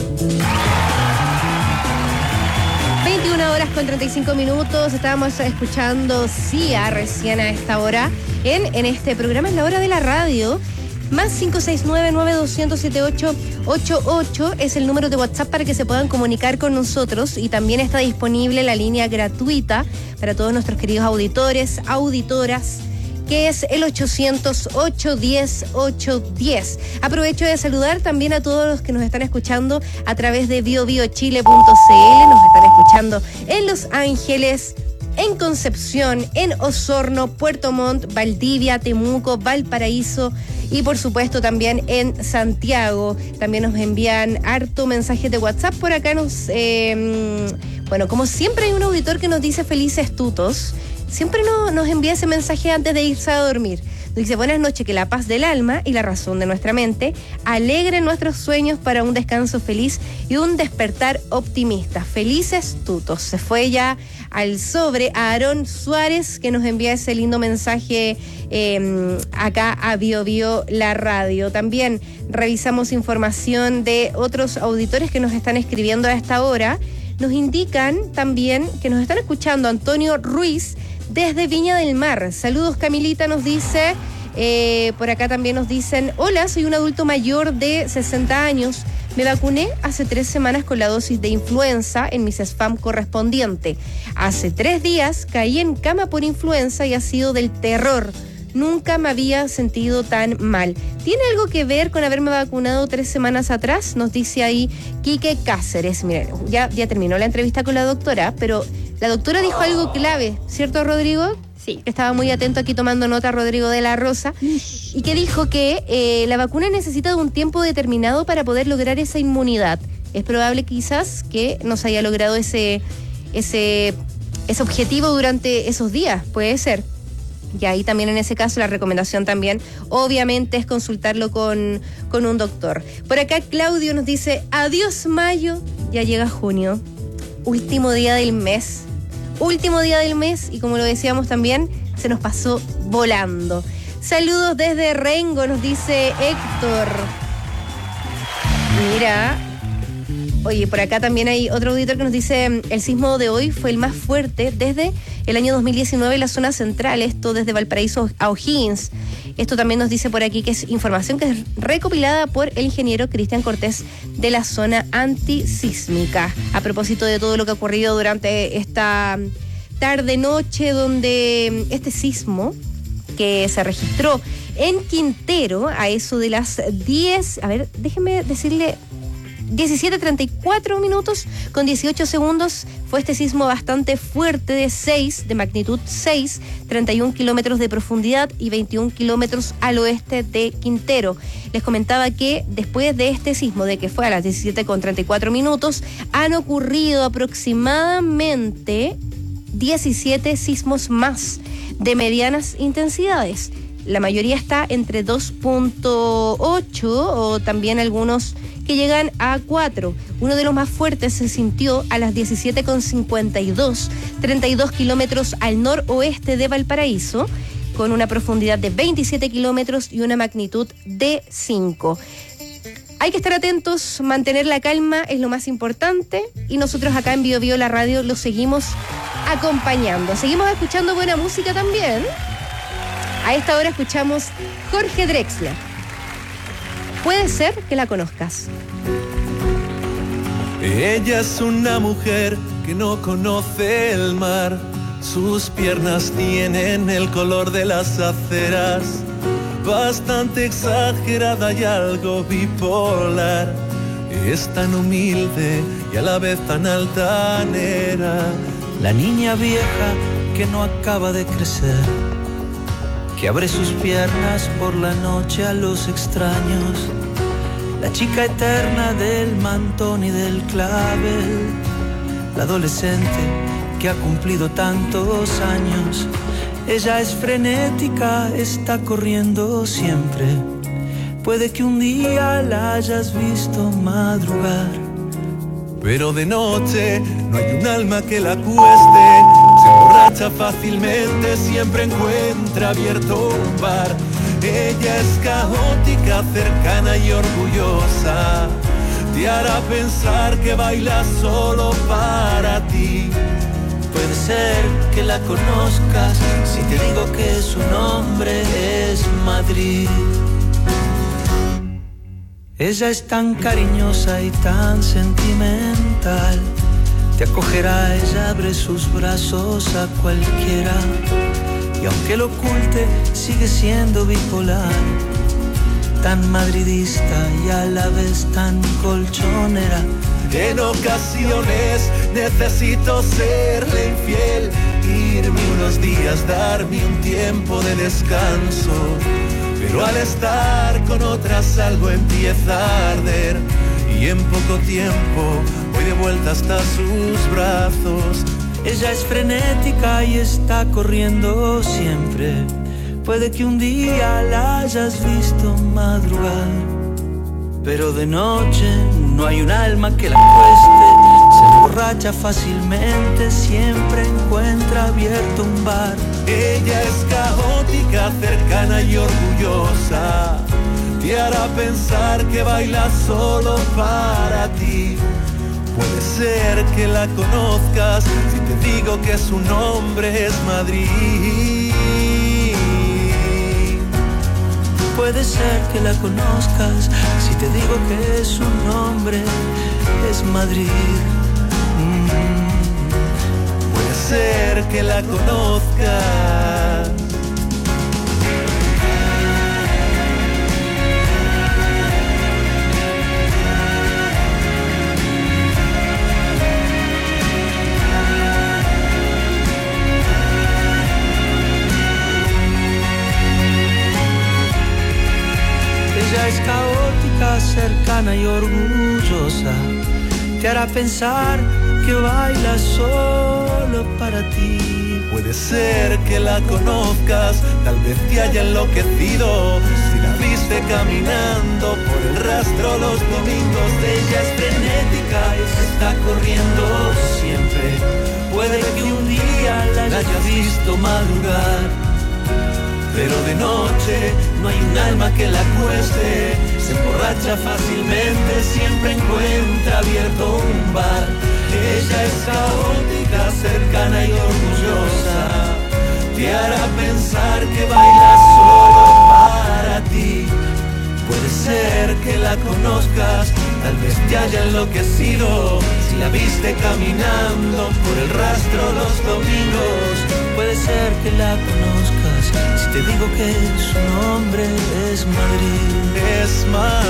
veintiuna horas con treinta y cinco minutos. Estábamos escuchando Sia recién a esta hora en, en este programa. Es la hora de la radio. Más cinco seis nueve, nueve dos cero, siete ocho ocho ocho es el número de WhatsApp para que se puedan comunicar con nosotros, y también está disponible la línea gratuita para todos nuestros queridos auditores, auditoras, que es el ochocientos, ocho diez, ocho diez. Aprovecho de saludar también a todos los que nos están escuchando a través de bio bio chile punto c l. Nos están escuchando en Los Ángeles, en Concepción, en Osorno, Puerto Montt, Valdivia, Temuco, Valparaíso y por supuesto también en Santiago. También nos envían harto mensajes de WhatsApp. Por acá nos... Eh, bueno, como siempre hay un auditor que nos dice felices tutos. Siempre no, nos envía ese mensaje antes de irse a dormir. Nos dice: buenas noches, que la paz del alma y la razón de nuestra mente alegren nuestros sueños para un descanso feliz y un despertar optimista. Felices tutos. Se fue ya al sobre a Aarón Suárez, que nos envía ese lindo mensaje eh, acá a Bio Bio la radio. También revisamos información de otros auditores que nos están escribiendo a esta hora. Nos indican también que nos están escuchando Antonio Ruiz desde Viña del Mar. Saludos, Camilita, nos dice. Eh, por acá también nos dicen: hola, soy un adulto mayor de sesenta años. Me vacuné hace tres semanas con la dosis de influenza en mi CESFAM correspondiente. Hace tres días caí en cama por influenza y ha sido del terror. Nunca me había sentido tan mal. ¿Tiene algo que ver con haberme vacunado tres semanas atrás? Nos dice ahí Quique Cáceres. Miren, ya, ya terminó la entrevista con la doctora, pero la doctora dijo algo clave, ¿cierto, Rodrigo? Sí. Estaba muy atento aquí tomando nota Rodrigo de la Rosa, y que dijo que eh, la vacuna necesita de un tiempo determinado para poder lograr esa inmunidad. Es probable quizás que no se haya logrado ese, ese, ese objetivo durante esos días, puede ser. Y ahí también en ese caso la recomendación también obviamente es consultarlo con, con un doctor. Por acá Claudio nos dice: adiós mayo, ya llega junio, último día del mes, último día del mes y como lo decíamos también, se nos pasó volando. Saludos desde Rengo, nos dice Héctor. Mira, oye, por acá también hay otro auditor que nos dice: el sismo de hoy fue el más fuerte desde el año dos mil diecinueve en la zona central, esto desde Valparaíso a O'Higgins. Esto también nos dice por aquí que es información que es recopilada por el ingeniero Cristian Cortés de la zona antisísmica. A propósito de todo lo que ha ocurrido durante esta tarde-noche, donde este sismo que se registró en Quintero a eso de las diez, a ver, déjenme decirle, diecisiete treinta y cuatro minutos con dieciocho segundos, fue este sismo bastante fuerte de seis, de magnitud seis, treinta y un kilómetros de profundidad y veintiún kilómetros al oeste de Quintero. Les comentaba que después de este sismo, de que fue a las diecisiete con treinta y cuatro minutos, han ocurrido aproximadamente diecisiete sismos más de medianas intensidades. La mayoría está entre dos punto ocho o también algunos que llegan a cuatro. Uno de los más fuertes se sintió a las diecisiete con cincuenta y dos, treinta y dos kilómetros al noroeste de Valparaíso, con una profundidad de veintisiete kilómetros y una magnitud de cinco. Hay que estar atentos, mantener la calma es lo más importante, y nosotros acá en Bio Bio la radio los seguimos acompañando. Seguimos escuchando buena música también. A esta hora escuchamos Jorge Drexler. Puede ser que la conozcas. Ella es una mujer que no conoce el mar. Sus piernas tienen el color de las aceras. Bastante exagerada y algo bipolar. Es tan humilde y a la vez tan altanera. La niña vieja que no acaba de crecer, que abre sus piernas por la noche a los extraños. La chica eterna del mantón y del clavel. La adolescente que ha cumplido tantos años. Ella es frenética, está corriendo siempre. Puede que un día la hayas visto madrugar, pero de noche no hay un alma que la cueste. Se emborracha fácilmente, siempre encuentra abierto un bar. Ella es caótica, cercana y orgullosa. Te hará pensar que baila solo para ti. Puede ser que la conozcas si te digo que su nombre es Madrid. Ella es tan cariñosa y tan sentimental. Te acogerá, ella abre sus brazos a cualquiera. Y aunque lo oculte, sigue siendo bipolar. Tan madridista y a la vez tan colchonera. En ocasiones necesito serle infiel, irme unos días, darme un tiempo de descanso. Pero al estar con otras algo empieza a arder. Y en poco tiempo voy de vuelta hasta sus brazos. Ella es frenética y está corriendo siempre. Puede que un día la hayas visto madrugar, pero de noche no hay un alma que la cueste. Se emborracha fácilmente, siempre encuentra abierto un bar. Ella es caótica, cercana y orgullosa. Te hará pensar que baila solo para ti. Puede ser que la conozcas si te digo que su nombre es Madrid. Puede ser que la conozcas si te digo que su nombre es Madrid. Mm. Puede ser que la conozcas. Ella es caótica, cercana y orgullosa. Te hará pensar que baila solo para ti. Puede ser que la conozcas, tal vez te haya enloquecido si la viste caminando por el rastro los domingos. Ella es frenética y se está corriendo siempre. Puede que un día la hayas visto madrugar, pero de noche no hay un alma que la cueste. Se emborracha fácilmente, siempre encuentra abierto un bar. Ella es caótica, cercana y orgullosa. Te hará pensar que baila solo para ti. Puede ser que la conozcas, tal vez te haya enloquecido si la viste caminando por el rastro los domingos. Puede ser que la conozcas si te digo que su nombre es Madrid. Es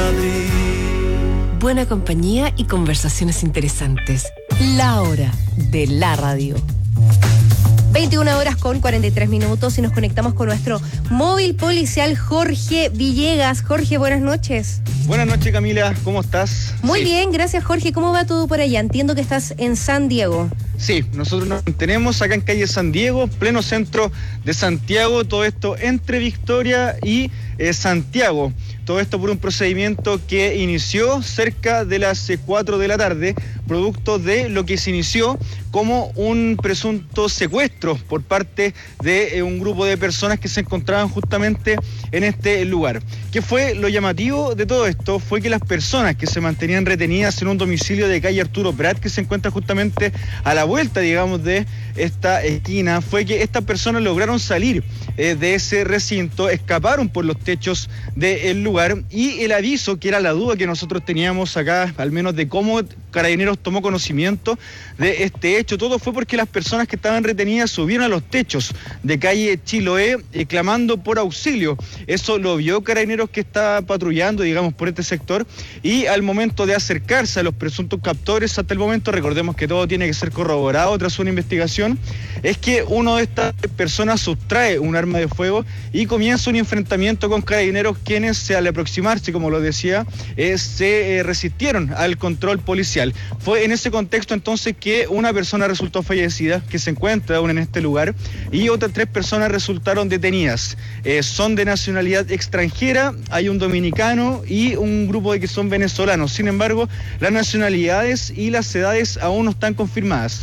Madrid. Buena compañía y conversaciones interesantes. La hora de la radio. veintiuna horas con cuarenta y tres minutos y nos conectamos con nuestro móvil policial Jorge Villegas. Jorge, buenas noches. Buenas noches, Camila, ¿cómo estás? Muy sí. bien, gracias, Jorge. ¿Cómo va todo por allá? Entiendo que estás en San Diego. Sí, nosotros nos mantenemos acá en calle San Diego, pleno centro de Santiago, todo esto entre Victoria y eh, Santiago. Todo esto por un procedimiento que inició cerca de las cuatro de la tarde, producto de lo que se inició como un presunto secuestro por parte de eh, un grupo de personas que se encontraban justamente en este lugar. ¿Qué fue lo llamativo de todo esto? Fue que las personas que se mantenían retenidas en un domicilio de calle Arturo Prat, que se encuentra justamente a la vuelta, digamos, de esta esquina, fue que estas personas lograron salir eh, de ese recinto, escaparon por los techos del lugar, y el aviso, que era la duda que nosotros teníamos acá, al menos de cómo Carabineros tomó conocimiento de este hecho, todo fue porque las personas que estaban retenidas subieron a los techos de calle Chiloé eh, clamando por auxilio. Eso lo vio Carabineros, que está patrullando, digamos, por este sector, y al momento de acercarse a los presuntos captores, hasta el momento, recordemos que todo tiene que ser corroborado tras una investigación, es que uno de estas personas sustrae un arma de fuego y comienza un enfrentamiento con Carabineros, quienes se, al aproximarse, como lo decía, eh, se eh, resistieron al control policial. Fue en ese contexto entonces que una persona resultó fallecida, que se encuentra aún en este lugar, y otras tres personas resultaron detenidas. Eh, son de nacionalidad extranjera, hay un dominicano y un grupo de que son venezolanos. Sin embargo, las nacionalidades y las edades aún no están confirmadas.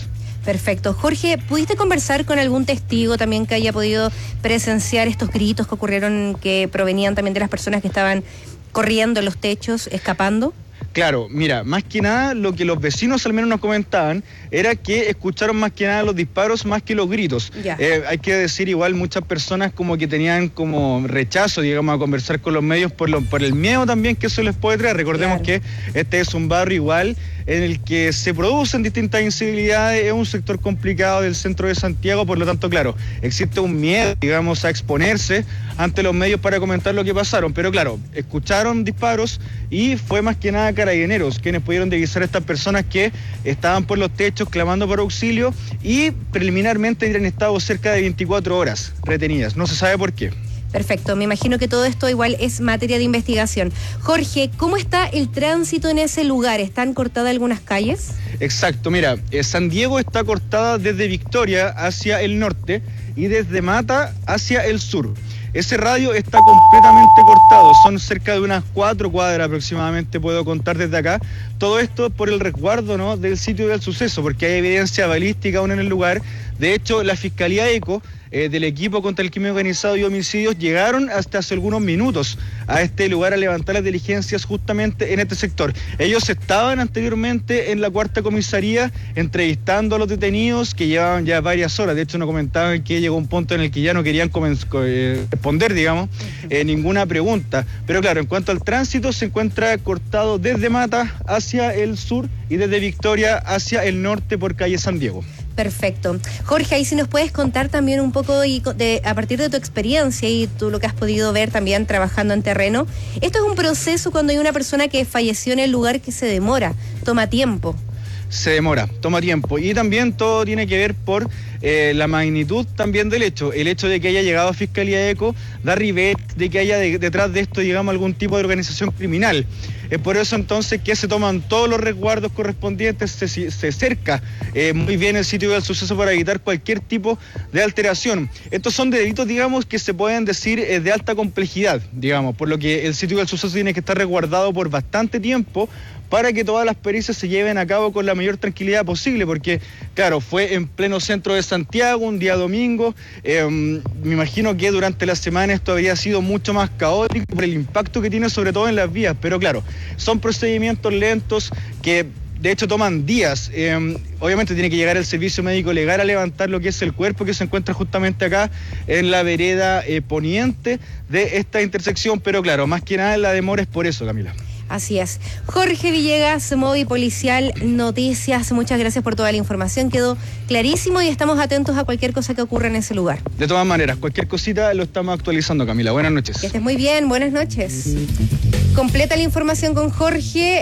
Perfecto. Jorge, ¿pudiste conversar con algún testigo también que haya podido presenciar estos gritos que ocurrieron, que provenían también de las personas que estaban corriendo en los techos, escapando? Claro, mira, más que nada lo que los vecinos al menos nos comentaban era que escucharon más que nada los disparos más que los gritos. Eh, hay que decir igual, muchas personas como que tenían como rechazo, digamos, a conversar con los medios por, lo, por el miedo también que eso les puede traer. Recordemos claro. que este es un barrio igual en el que se producen distintas incivilidades, es un sector complicado del centro de Santiago, por lo tanto, claro, existe un miedo, digamos, a exponerse ante los medios para comentar lo que pasaron, pero claro, escucharon disparos y fue más que nada Carabineros quienes pudieron divisar a estas personas que estaban por los techos clamando por auxilio y preliminarmente han estado cerca de veinticuatro horas retenidas, no se sabe por qué. Perfecto, me imagino que todo esto igual es materia de investigación. Jorge, ¿cómo está el tránsito en ese lugar? ¿Están cortadas algunas calles? Exacto, mira, eh, San Diego está cortada desde Victoria hacia el norte y desde Mata hacia el sur. Ese radio está completamente cortado, son cerca de unas cuatro cuadras aproximadamente, puedo contar desde acá. Todo esto por el resguardo, ¿no?, del sitio del suceso, porque hay evidencia balística aún en el lugar. De hecho, la Fiscalía ECO, eh, del equipo contra el crimen organizado y homicidios, llegaron hasta hace algunos minutos a este lugar a levantar las diligencias justamente en este sector. Ellos estaban anteriormente en la cuarta comisaría entrevistando a los detenidos que llevaban ya varias horas. De hecho, nos comentaban que llegó un punto en el que ya no querían eh, responder, digamos, eh, ninguna pregunta. Pero claro, en cuanto al tránsito, se encuentra cortado desde Mata hacia el sur y desde Victoria hacia el norte por calle San Diego. Perfecto. Jorge, ahí si nos puedes contar también un poco de, de, a partir de tu experiencia y tú lo que has podido ver también trabajando en terreno. Esto es un proceso cuando hay una persona que falleció en el lugar que se demora, toma tiempo. Se demora, toma tiempo. Y también todo tiene que ver por eh, la magnitud también del hecho. El hecho de que haya llegado a Fiscalía ECO da ribet de que haya de, detrás de esto, digamos, algún tipo de organización criminal. Es por eso entonces que se toman todos los resguardos correspondientes, se, se cerca eh, muy bien el sitio del suceso para evitar cualquier tipo de alteración. Estos son delitos, digamos, que se pueden decir eh, de alta complejidad, digamos, por lo que el sitio del suceso tiene que estar resguardado por bastante tiempo para que todas las pericias se lleven a cabo con la mayor tranquilidad posible, porque, claro, fue en pleno centro de Santiago, un día domingo. Eh, me imagino que durante la semana esto habría sido mucho más caótico por el impacto que tiene sobre todo en las vías, pero claro, son procedimientos lentos que de hecho toman días. Eh, obviamente tiene que llegar el servicio médico legal a levantar lo que es el cuerpo que se encuentra justamente acá en la vereda eh, poniente de esta intersección, pero claro, más que nada la demora es por eso, Camila. Así es. Jorge Villegas, Movi Policial Noticias, muchas gracias por toda la información, quedó clarísimo y estamos atentos a cualquier cosa que ocurra en ese lugar. De todas maneras, cualquier cosita lo estamos actualizando, Camila. Buenas noches. Que estés muy bien, buenas noches. Completa la información con Jorge.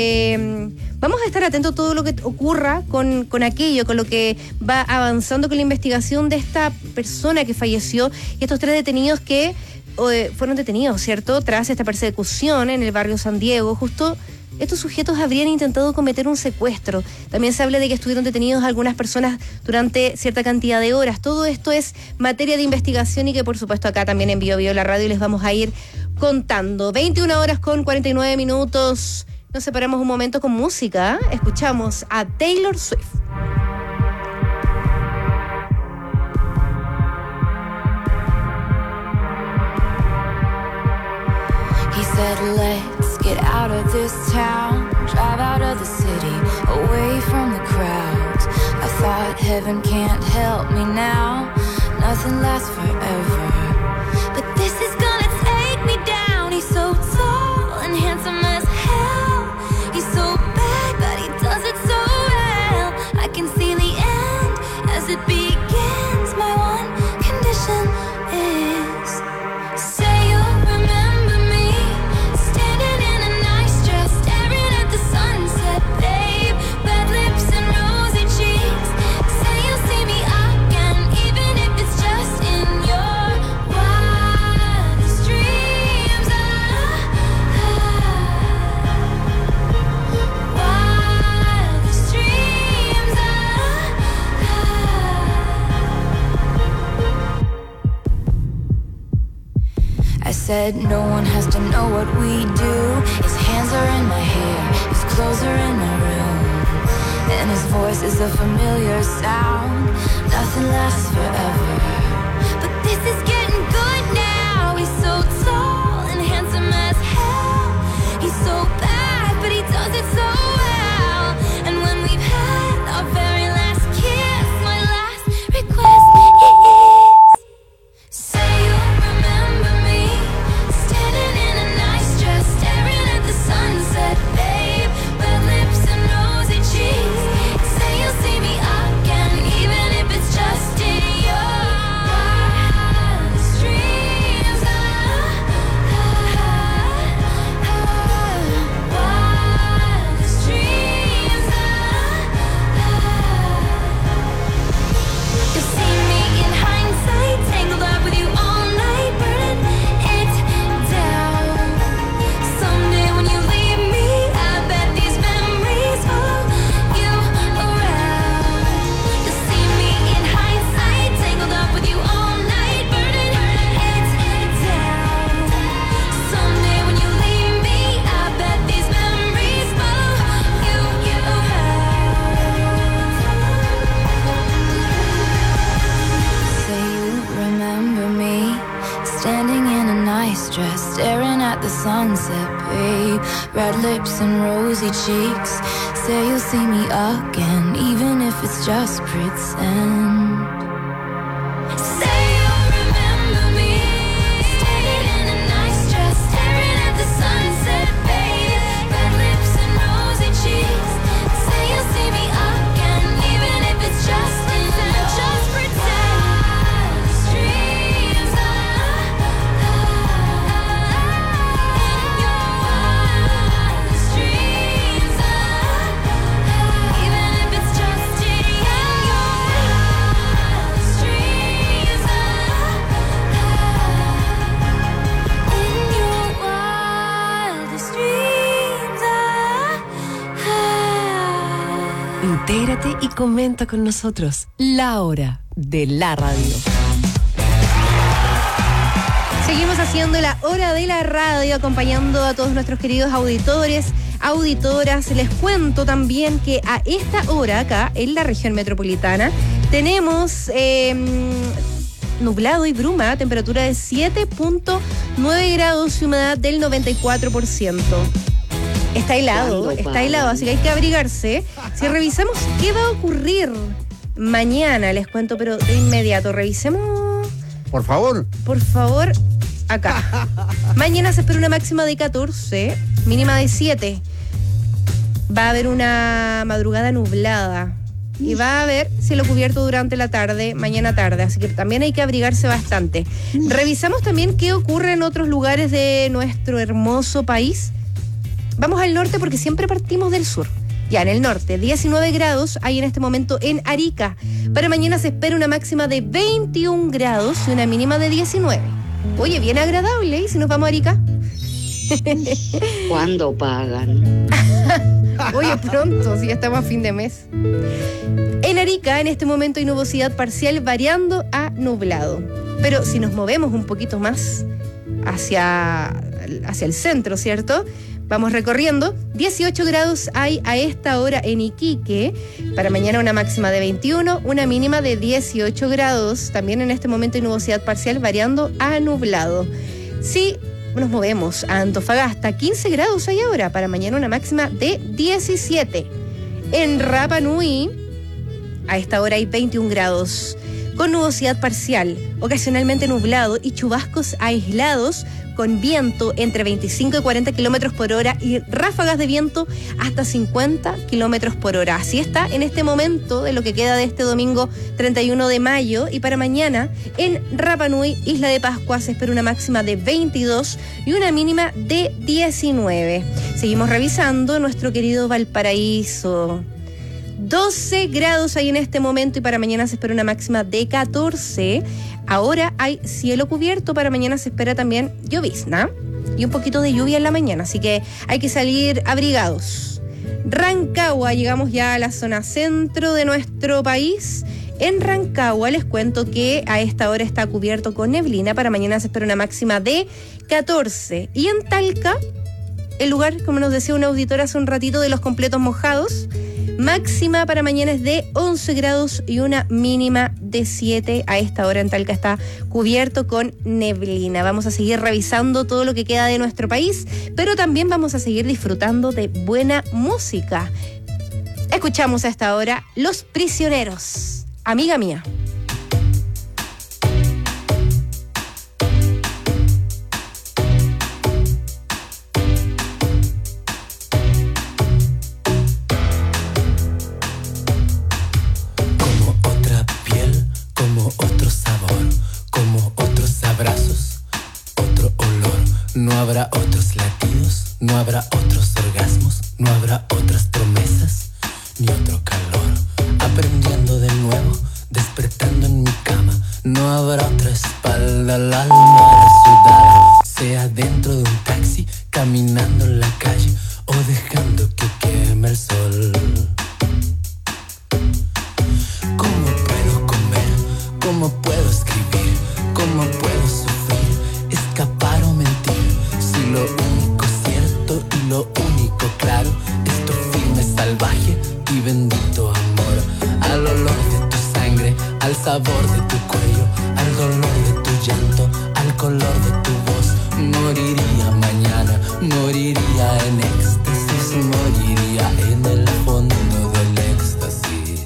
Eh, vamos a estar atentos a todo lo que ocurra con, con aquello, con lo que va avanzando con la investigación de esta persona que falleció y estos tres detenidos que fueron detenidos, ¿cierto?, tras esta persecución en el barrio San Diego. Justo estos sujetos habrían intentado cometer un secuestro. También se habla de que estuvieron detenidos algunas personas durante cierta cantidad de horas. Todo esto es materia de investigación y que por supuesto acá también en Bio Bio la radio les vamos a ir contando. veintiuna horas con cuarenta y nueve minutos. Nos separamos un momento con música. Escuchamos a Taylor Swift. Said let's get out of this town, drive out of the city, away from the crowds. I thought heaven can't help me now, nothing lasts forever, but this is gonna take me down. He's so tall and handsome as hell, he's so bad but he does it so well. I can see the end as it begins. My one condition is say you'll remember me, standing in a nice dress, staring at the sunset, babe. Red lips and rosy cheeks. Say you'll see me again, even if it's just in your wildest dreams. Ah, ah, wildest dreams. Ah, ah. I said no one has to know what we do. His hands are in my hair, his clothes are in my room, and his voice is a familiar sound. Nothing lasts forever, but this is getting good now. He's so tall and handsome as hell. He's so bad, but he does it so well. And when we've had our very last kiss, my last request is, say you'll remember me, standing in a nice dress, staring at the sunset, babe. Red lips and rosy cheeks. Say you'll see me again, even if it's just in your wildest dreams. Ah, ah, ah, wildest dreams. Ah, ah. You'll see me in hindsight, tangled up with you all night, burning it down. Someday when you leave me, I bet these memories follow you around. You'll see me in hindsight, tangled up with you all night, burning it down. Someday when you leave me, I bet these memories follow you around. Say you remember me, standing in a nice dress, staring at the sunset, babe. Red lips and rosy cheeks. Say you'll see me again, even if it's just pretend. Say you'll remember me, standing in a nice dress, staring at the sunset, babe. Red lips and rosy cheeks. Say you'll see me again, even if it's just pretend. Just pretend. Dreams. Ah, ah, ah, in your wildest dreams. Ah, ah, even if it's just in your wildest dreams. Ah, ah, in your wildest dreams. Ah, ah. Intégrate y comenta con nosotros. La hora de la radio. Seguimos haciendo la hora de la radio, acompañando a todos nuestros queridos auditores, auditoras. Les cuento también que a esta hora acá, en la región metropolitana, tenemos eh, nublado y bruma, temperatura de siete punto nueve grados y humedad del noventa y cuatro por ciento. Está helado, ¿Cuándo está pagan? helado, así que hay que abrigarse. Si revisamos qué va a ocurrir mañana, les cuento, pero de inmediato, revisemos... Por favor. Por favor, acá. Mañana se espera una máxima de catorce, mínima de siete. Va a haber una madrugada nublada. Y va a haber cielo cubierto durante la tarde, mañana tarde. Así que también hay que abrigarse bastante. Revisamos también qué ocurre en otros lugares de nuestro hermoso país. Vamos al norte porque siempre partimos del sur. Ya en el norte, diecinueve grados hay en este momento en Arica. Para mañana se espera una máxima de veintiún grados y una mínima de diecinueve. Oye, bien agradable, ¿y si nos vamos a Arica? ¿Cuándo pagan? Oye, pronto, si ya estamos a fin de mes. En Arica, en este momento hay nubosidad parcial variando a nublado. Pero si nos movemos un poquito más hacia, hacia el centro, ¿cierto? Vamos recorriendo. dieciocho grados hay a esta hora en Iquique. Para mañana una máxima de veintiuno, una mínima de dieciocho grados. También en este momento hay nubosidad parcial variando a nublado. Sí, nos movemos a Antofagasta. quince grados hay ahora. Para mañana una máxima de diecisiete. En Rapa Nui, a esta hora hay veintiún grados. Con nubosidad parcial, ocasionalmente nublado y chubascos aislados, con viento entre veinticinco y cuarenta kilómetros por hora y ráfagas de viento hasta cincuenta kilómetros por hora. Así está en este momento de lo que queda de este domingo treinta y uno de mayo. Y para mañana en Rapa Nui, Isla de Pascua, se espera una máxima de veintidós y una mínima de diecinueve. Seguimos revisando nuestro querido Valparaíso. doce grados hay en este momento y para mañana se espera una máxima de catorce. Ahora hay cielo cubierto, para mañana se espera también llovizna y un poquito de lluvia en la mañana, así que hay que salir abrigados. Rancagua, llegamos ya a la zona centro de nuestro país. En Rancagua les cuento que a esta hora está cubierto con neblina, para mañana se espera una máxima de catorce. Y en Talca, el lugar, como nos decía un auditor hace un ratito, de los completos mojados, Máxima para mañana es de once grados y una mínima de siete. A esta hora en Talca está cubierto con neblina. Vamos a seguir revisando todo lo que queda de nuestro país, pero también vamos a seguir disfrutando de buena música. Escuchamos a esta hora Los Prisioneros. Amiga mía. No habrá otros latidos, no habrá otros orgasmos, no habrá otras promesas, ni otro calor. Aprendiendo de nuevo, despertando en mi cama. No habrá otra espalda, la almohada sudada. Sea dentro de un taxi, caminando en la calle o dejando que queme el sol. ¿Cómo puedo comer? ¿Cómo puedo escribir? ¿Cómo puedo sufrir? Escapar o mentir. Si lo único cierto y lo único claro es tu firme, salvaje y bendito amor. Al olor de tu sangre, al sabor de tu cuello, al dolor de tu llanto, al color de tu voz. Moriría mañana, moriría en éxtasis, moriría en el fondo del éxtasis.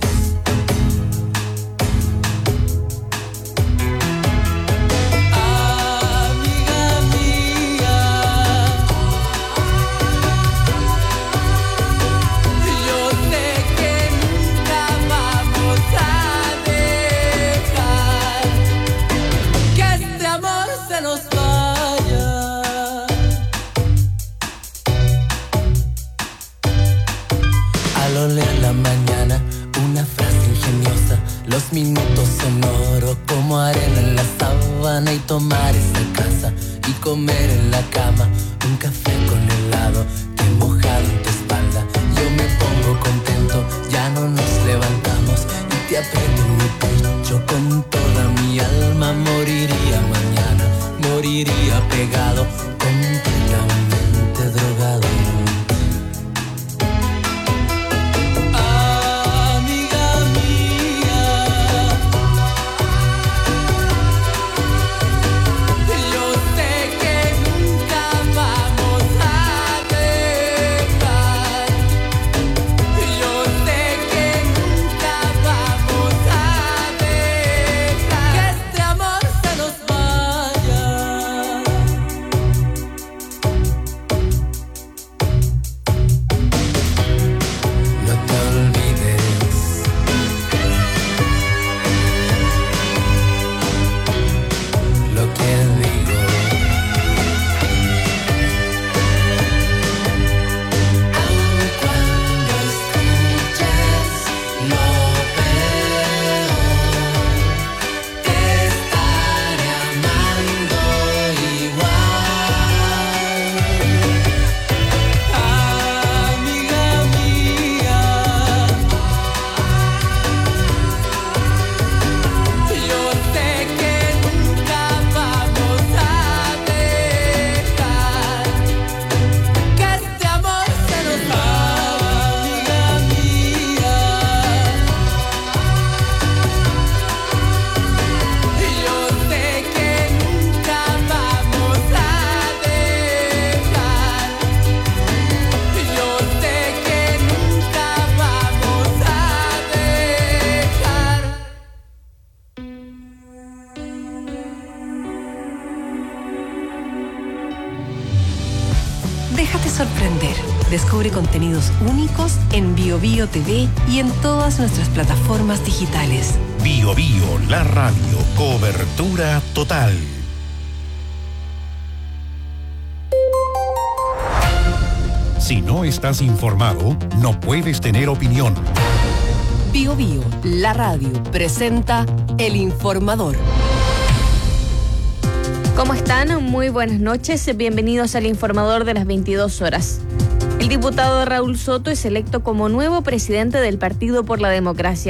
Los minutos son oro como arena en la sábana, y tomar esa casa y comer en la cama un café con helado que mojado en tu espalda. Yo me pongo contento, ya no nos levantamos y te aprieto en mi pecho con toda mi alma. Moriría mañana, moriría pegado, completamente drogado. Déjate sorprender. Descubre contenidos únicos en Bio Bio T V y en todas nuestras plataformas digitales. Bio Bio, la radio, cobertura total. Si no estás informado, no puedes tener opinión. Bio Bio, la radio, presenta El Informador. ¿Cómo están? Muy buenas noches. Bienvenidos al Informador de las veintidós horas. El diputado Raúl Soto es electo como nuevo presidente del Partido por la Democracia.